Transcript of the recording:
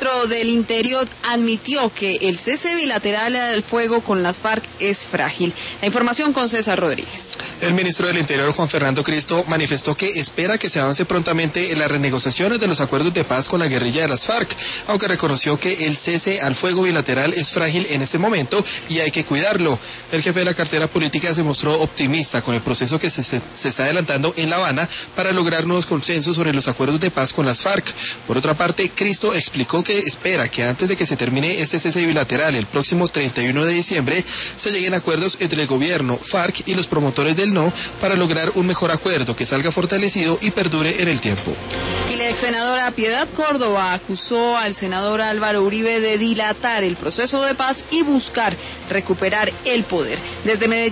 ministro del Interior admitió que el cese bilateral al fuego con las FARC es frágil. La información con César Rodríguez. El ministro del Interior, Juan Fernando Cristo, manifestó que espera que se avance prontamente en las renegociaciones de los acuerdos de paz con la guerrilla de las FARC, aunque reconoció que el cese al fuego bilateral es frágil en este momento y hay que cuidarlo. El jefe de la cartera política se mostró optimista con el proceso que se está adelantando en La Habana para lograr nuevos consensos sobre los acuerdos de paz con las FARC. Por otra parte, Cristo explicó que espera que antes de que se termine este cese bilateral el próximo 31 de diciembre, se lleguen a acuerdos entre el gobierno, FARC y los promotores del no para lograr un mejor acuerdo que salga fortalecido y perdure en el tiempo. Y la ex senadora Piedad Córdoba acusó al senador Álvaro Uribe de dilatar el proceso de paz y buscar recuperar el poder. Desde Medellín.